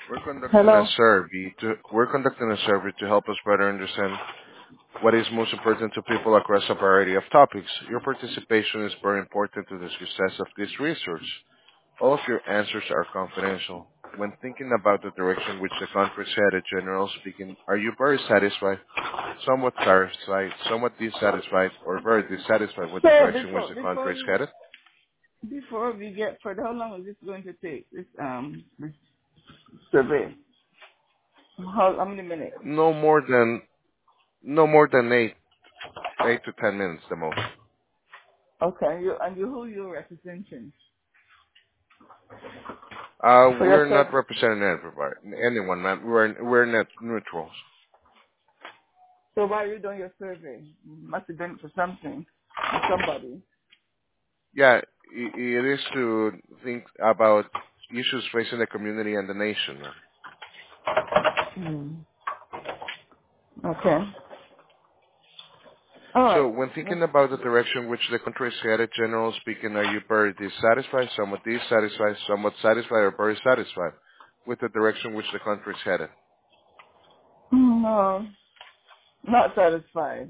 Hello. We're conducting a survey to help us better understand what is most important to people across a variety of topics. Your participation is very important to the success of this research. All of your answers are confidential. When thinking about the direction which the country is headed, generally speaking, are you very satisfied, somewhat satisfied, somewhat dissatisfied, or very dissatisfied with the So direction which before the before country is you headed? before we get further, how long is this going to take? This survey. How many minutes? No more than no more than 8 to 10 minutes the most. Okay. You who you representing for your We're not survey? representing anyone, ma'am. We're net neutrals. So why are you doing your survey? Must have done it for something, for somebody. Yeah, it is to think about issues facing the community and the nation, ma'am. Hmm. Okay. All So right. when thinking about the direction which the country is headed, generally speaking, are you very dissatisfied, somewhat dissatisfied, somewhat satisfied, or very satisfied with the direction which the country is headed? No, not satisfied.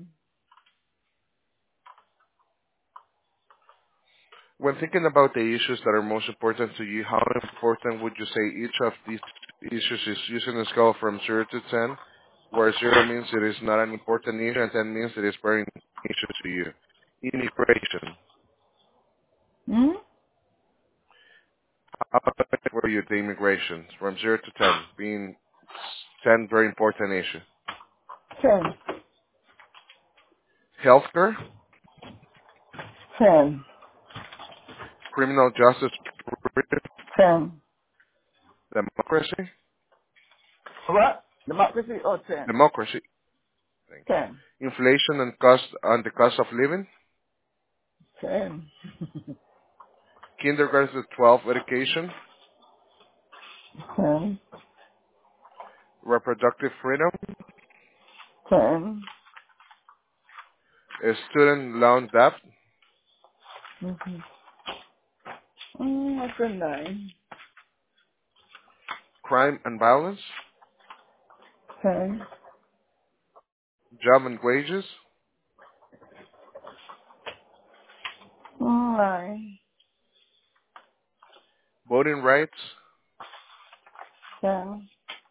When thinking about the issues that are most important to you, how important would you say each of these issues is using a scale from 0 to 10, where 0 means it is not an important issue and 10 means it is very important issue to you? Immigration. Hmm. How were you the immigration from 0 to 10, being 10 very important issue? 10. Healthcare, 10. criminal justice, 10. democracy, What? Democracy or 10? democracy. Thank 10. you. Inflation and cost and the cost of living, 10. kindergarten to 12 education, 10. reproductive freedom, 10. student loan debt, Mm-hmm. That's a 9. crime and violence, 10. job and wages, 9. voting rights, 10.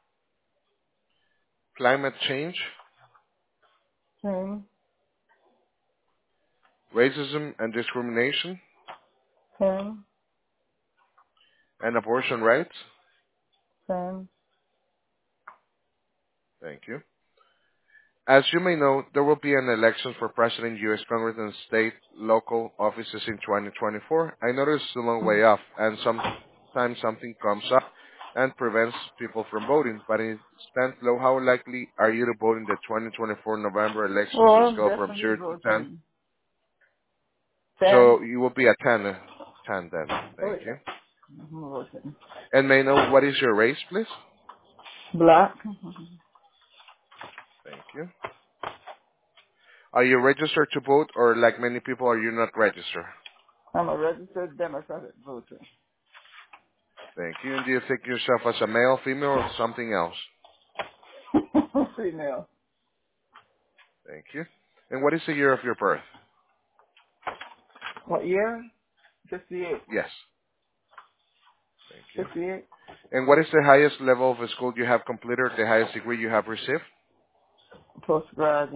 climate change, 10. racism and discrimination, 10. and abortion rights. 10. Thank you. As you may know, there will be an election for President, U.S. Congress, and state, local offices in 2024. I know it's a long way off, and sometimes something comes up and prevents people from voting, but in Stanislaw, how likely are you to vote in the 2024 November elections Oh, on a I'm scale from definitely 0 to 10? voting. 10. So you will be a 10 then. Oh, Thank yeah. you. I'm voting. And may I know what is your race, please? Black. Thank you. Are you registered to vote, or like many people, are you not registered? I'm a registered Democratic voter. Thank you. And do you think yourself as a male, female, or something else? Female. Thank you. And what is the year of your birth? What year? 58. Yes. Thank you. 58. And what is the highest level of school you have completed, the highest degree you have received? Postgrad.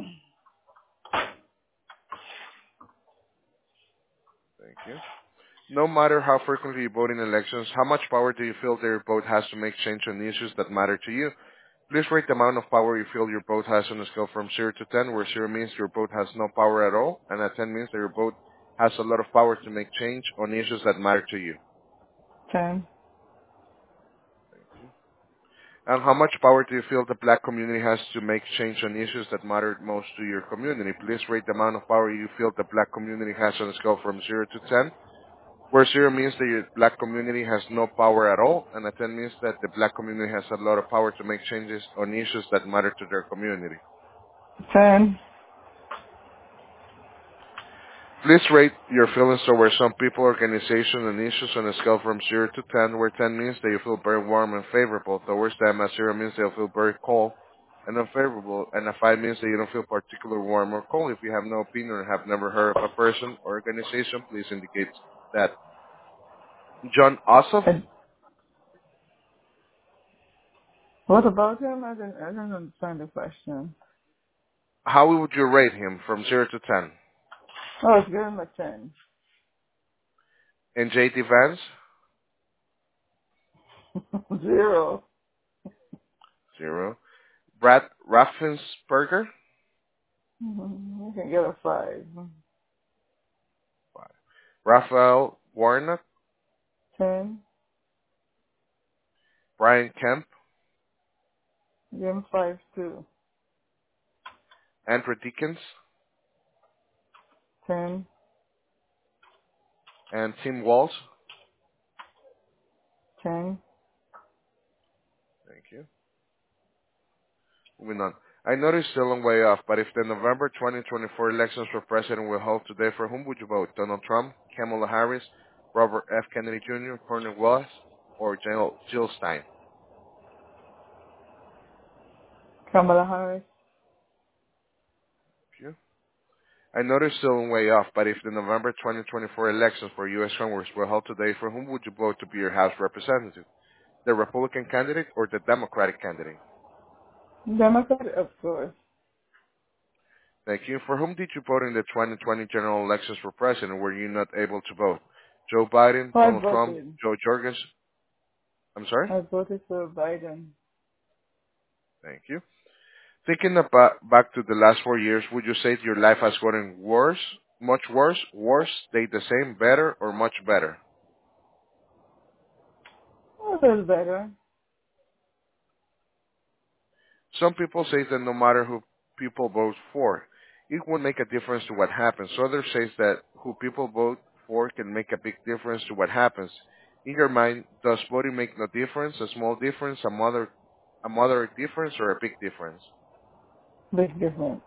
Thank you. No matter how frequently you vote in elections, how much power do you feel that your vote has to make change on issues that matter to you? Please rate the amount of power you feel your vote has on a scale from 0 to 10, where 0 means your vote has no power at all, and at 10 means that your vote has a lot of power to make change on issues that matter to you. 10. Thank you. And how much power do you feel the black community has to make change on issues that matter most to your community? Please rate the amount of power you feel the black community has on a scale from 0 to 10, where 0 means that your black community has no power at all, and a 10 means that the black community has a lot of power to make changes on issues that matter to their community. 10. Please rate your feelings towards some people, organization, and issues on a scale from 0 to 10, where 10 means that you feel very warm and favorable towards them, as 0 means that you feel very cold and unfavorable, and a 5 means that you don't feel particularly warm or cold. If you have no opinion or have never heard of a person or organization, please indicate that. John Ossoff, And what about him? I don't understand the question. how would you rate him from 0 to 10? Oh, it's give him a 10. And J.D. Vance, 0. 0. Brad Raffensperger, You can get a 5. 5. Raphael Warnock, 10. Brian Kemp, Give him 5 too. Andrew Dickens, 10. and Tim Walz. 10. Thank you. Moving on. I know it's still a long way off, but if the November 2024 elections for president were held today, for whom would you vote? Donald Trump, Kamala Harris, Robert F. Kennedy Jr., Cornel Wallace, or Jill Stein? Kamala Harris. Thank you. I know it's still a long way off, but if the November 2024 elections for U.S. Congress were held today, for whom would you vote to be your House representative? The Republican candidate or the Democratic candidate? Democrat, of course. Thank you. For whom did you vote in the 2020 general elections for president? Were you not able to vote? Joe Biden, I Donald Trump, voted. Joe Jorgens? I'm sorry? I voted for Biden. Thank you. Thinking about back to the last 4 years, would you say your life has gotten worse, much worse, stayed the same, better, or much better? A little better. Some people say that no matter who people vote for, it won't make a difference to what happens. Others say that who people vote for can make a big difference to what happens. In your mind, does voting make no difference, a small difference, a moderate difference, or a big difference? Big difference.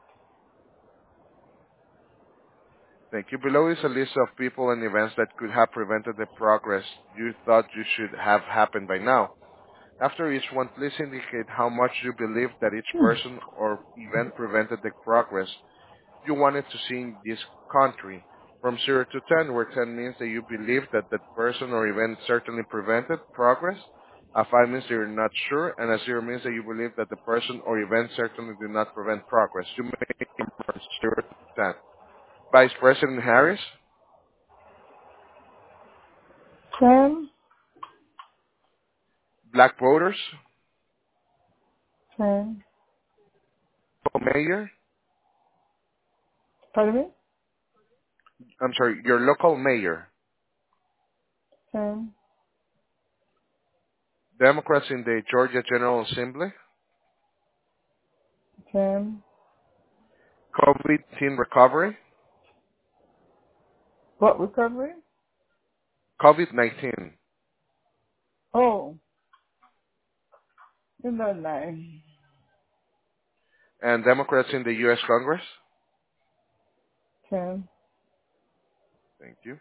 Thank you. Below is a list of people and events that could have prevented the progress you thought you should have happened by now. After each one, please indicate how much you believe that each person or event prevented the progress you wanted to see in this country. From 0 to 10, where 10 means that you believe that that person or event certainly prevented progress, a 5 means that you're not sure, and a 0 means that you believe that the person or event certainly did not prevent progress. You may from 0 to 10. Vice President Harris, 10. black voters, 10. mayor, Pardon me? I'm sorry, your local mayor, 10. Democrats in the Georgia General Assembly, 10. COVID-19 recovery, What recovery? COVID-19, Oh, in the 9. and Democrats in the U.S. Congress. 10. Thank you.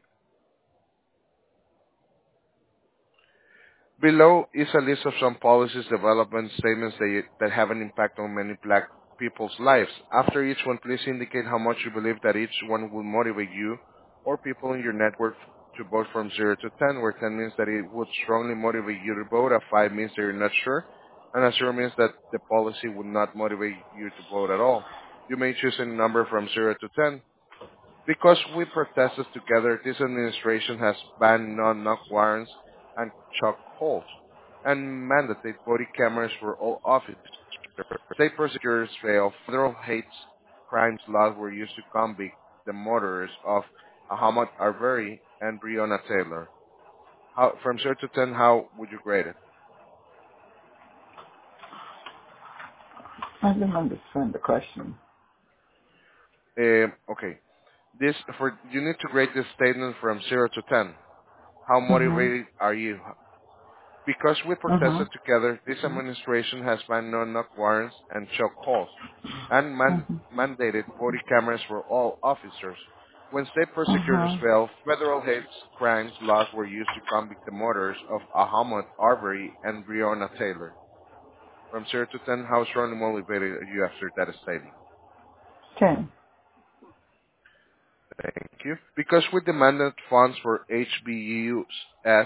Below is a list of some policies, development statements that have an impact on many black people's lives. After each one, please indicate how much you believe that each one will motivate you or people in your network to vote from 0 to 10, where 10 means that it would strongly motivate you to vote, a 5 means that you're not sure, and a 0 means that the policy would not motivate you to vote at all. You may choose a number from 0 to 10. Because we protested together, this administration has banned non-knock warrants and chokeholds and mandated body cameras for all officers. State prosecutors fail. Federal hate crimes laws were used to convict the murderers of Ahmaud Arbery and Breonna Taylor. From 0 to 10, how would you grade it? I didn't understand the question. Okay. You need to grade this statement from 0 to 10. How Mm-hmm. motivated are you? Because we Mm-hmm. protested together, this administration has banned no-knock warrants and chokeholds and Mm-hmm. mandated body cameras for all officers. When state prosecutors Uh-huh. failed, federal hate crimes laws were used to convict the murders of Ahmaud Arbery and Breonna Taylor. From 0 to 10, how strongly motivated are you after that statement? 10. Thank you. Because we demanded funds for HBUs, as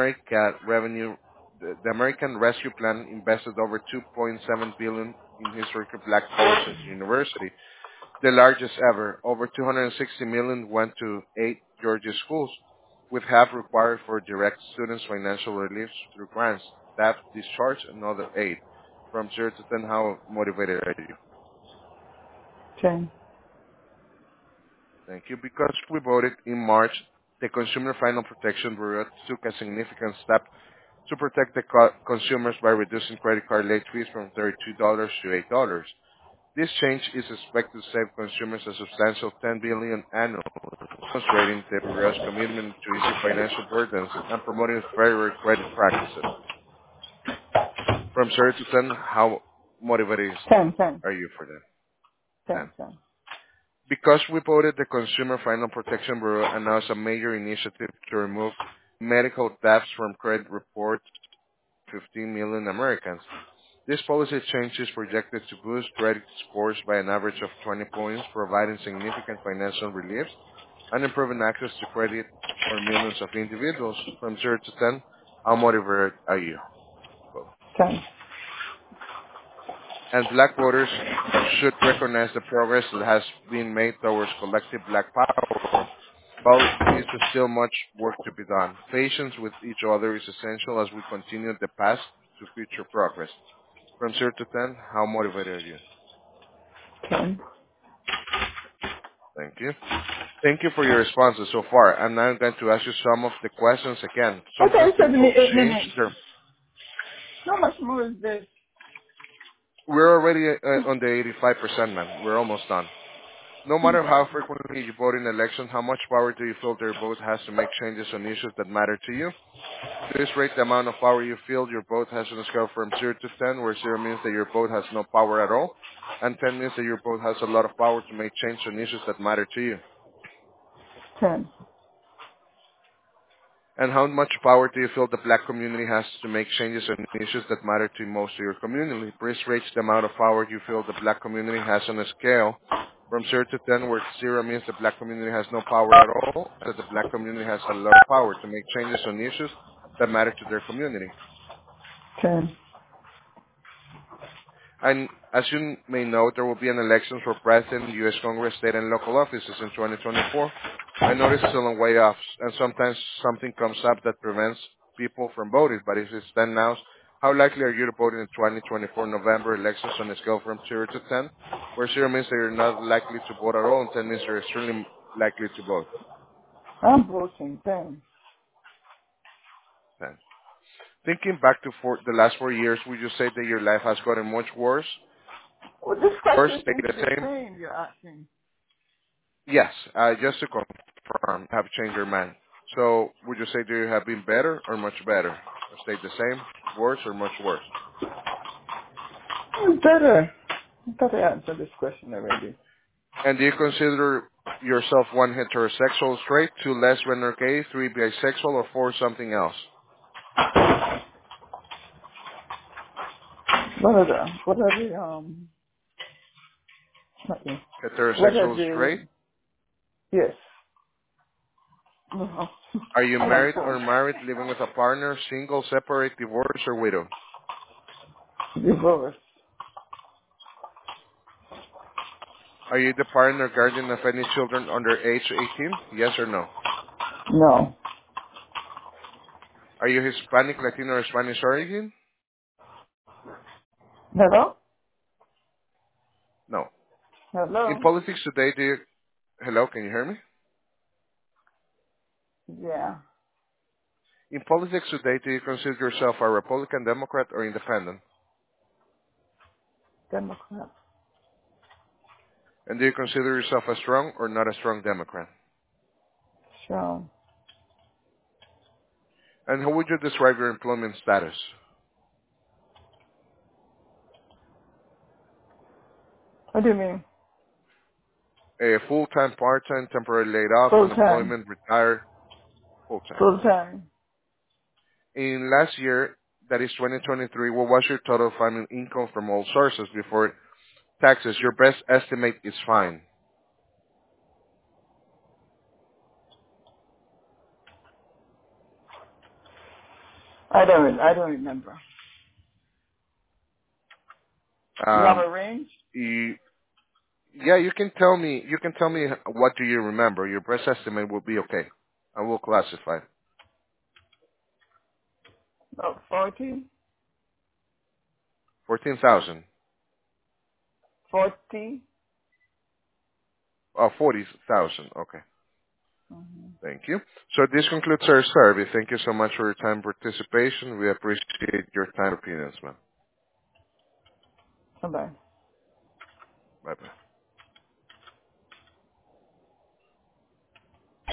the American Rescue Plan invested over 2.7 billion in historically black colleges and university, the largest ever. Over 260 million went to 8 Georgia schools, with half required for direct students' financial relief through grants, staff discharge, and other aid. From 0 to 10, how motivated are you? 10. Thank you. Because we voted in March, the Consumer Financial Protection Bureau took a significant step to protect the consumers by reducing credit card late fees from $32 to $8. This change is expected to save consumers a substantial $10 billion annually, demonstrating the Bureau's commitment to easing financial burdens and promoting fairer credit practices. From 0 to 10, how motivated 10. 10. are you for that? 10. 10. 10. Because we voted, the Consumer Financial Protection Bureau announced a major initiative to remove medical thefts from credit reports of 15 million Americans. This policy change is projected to boost credit scores by an average of 20 points, providing significant financial relief and improving access to credit for millions of individuals. From 0 to 10, how motivated are you? Well, 10. and black voters should recognize the progress that has been made towards collective black power. While there is still much work to be done, patience with each other is essential as we continue the path to future progress. From 0 to 10, how motivated are you? 10. Thank you. Thank you for your responses so far. I'm now going to ask you some of the questions again. Okay, Sometimes so give people me 8 change minutes. their... How much more is this? We're already on the 85%, man. We're almost done. No matter how frequently you vote in elections, how much power do you feel your vote has to make changes on issues that matter to you? Please rate the amount of power you feel your vote has on a scale from 0 to 10, where 0 means that your vote has no power at all, and 10 means that your vote has a lot of power to make change on issues that matter to you. 10. And how much power do you feel the black community has to make changes on issues that matter to most of your community? Please rate the amount of power you feel the black community has on a scale from 0 to 10, where 0 means the black community has no power at all, and the black community has a lot of power to make changes on issues that matter to their community. 10. And as you may know, there will be an election for president, U.S. Congress, state and local offices in 2024. I know this is a long way off, and sometimes something comes up that prevents people from voting. But if it's 10 now, how likely are you to vote in the 2024 November elections on a scale from 0 to 10, where 0 means that you're not likely to vote at all, and 10 means you're extremely likely to vote? I'm voting 10. 10. Thinking back to the last 4 years, would you say that your life has gotten much worse? Well, this Worse, question stay seems the to be the same? same you're asking. Yes, just to confirm, have changed your mind. So would you say do you have been better or much better? Or stayed the same, worse or much worse? It's better. I thought I answered this question already. And do you consider yourself 1 heterosexual straight, 2 lesbian or gay, 3 bisexual, or 4 something else? What are the, nothing. What are Heterosexual straight? the, yes. No. Are you I'm on married phone. or married, living with a partner, single, separate, divorced, or widow? Divorce. Are you the partner or guardian of any children under age 18? Yes or no? No. Are you Hispanic, Latino, or Spanish origin? Hello? No. In Hello? politics today, do you... Hello, can you hear me? Yeah. In politics today, do you consider yourself a Republican, Democrat, or independent? Democrat. And do you consider yourself a strong or not a strong Democrat? Sure. And how would you describe your employment status? What do you mean? Full-time, part-time, temporary laid off, Full time. unemployment, retired, full-time. Full time. In last year, that is 2023, what was your total family income from all sources before taxes? Your best estimate is fine. I don't remember. You have Um, a range? you, yeah, you can tell me. You can tell me what do you remember. Your best estimate will be okay. I will classify. About 40? 14,000. 40? 40,000. Okay. Mm-hmm. Thank you. So this concludes our survey. Thank you so much for your time and participation. We appreciate your time and opinions, ma'am. Bye-bye. Bye-bye.